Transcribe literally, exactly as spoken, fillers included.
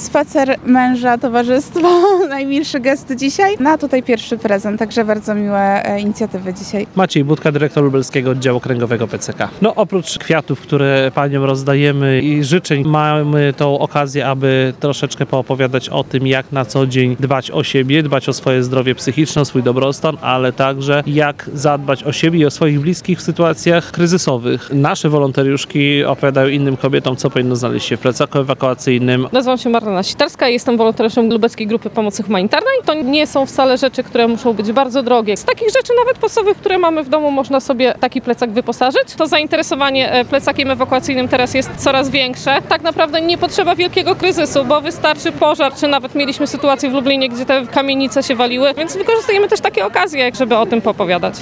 spacer męża, towarzystwo, najmilsze gesty dzisiaj. No a tutaj pierwszy prezent, także bardzo miłe e, inicjatywy dzisiaj. Maciej Budka, dyrektor lubelskiego oddziału okręgowego P C K. No oprócz kwiatów, które paniom rozdajemy i życzeń, mamy tą okazję, aby troszeczkę poopowiadać o tym, jak na co dzień dbać o siebie, dbać o swoje zdrowie psychiczne, o swój dobrostan, ale także jak zadbać o siebie i o swoich bliskich w sytuacjach kryzysowych. Nasze wolontariuszki opowiadają innym kobietom, co powinno znaleźć się w plecaku ewakuacyjnym. Nazywam się Marlena Sitarska, jestem wolontariuszem Lubeckiej Grupy Pomocy Humanitarnej. To nie są wcale rzeczy, które muszą być bardzo drogie. Z takich rzeczy nawet podstawowych, które mamy w domu, można sobie taki plecak wyposażyć. To zainteresowanie plecakiem ewakuacyjnym teraz jest coraz większe. Tak naprawdę nie potrzeba wielkiego kryzysu, bo wystarczy pożar, czy nawet mieliśmy sytuację w Lublinie, gdzie te kamienice się waliły, więc wykorzystujemy też takie okazje, żeby o tym poopowiadać.